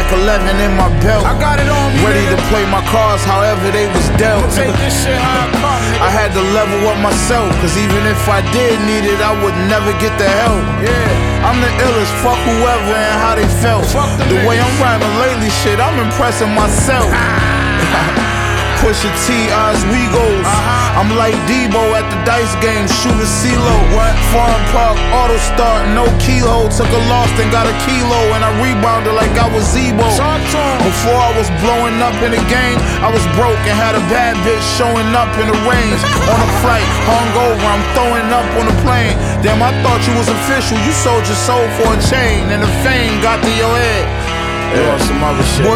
11 in my belt. I got it on me, ready nigga. to play my cards however they was dealt. Take this shit how it come, nigga. I had to level up myself, cause even if I did need it, I would never get the help. Yeah. I'm the illest, fuck whoever and how they felt. Fuck The way I'm niggas. rhyming lately, shit, I'm impressing myself. Pusha T, Oswegos. I'm like Debo at the dice game, shooting CeeLo. Farm Park, auto start, no keyhole. Took a loss, then got a kilo, and I rebounded like I was Zebo. Talk to him. Before I was blowing up in the game, I was broke and had a bad bitch showing up in the range. On a flight, hungover, I'm throwing up on the plane. Damn, I thought you was official. You sold your soul for a chain, and the fame got to your head. Yeah, some other shit. Boy,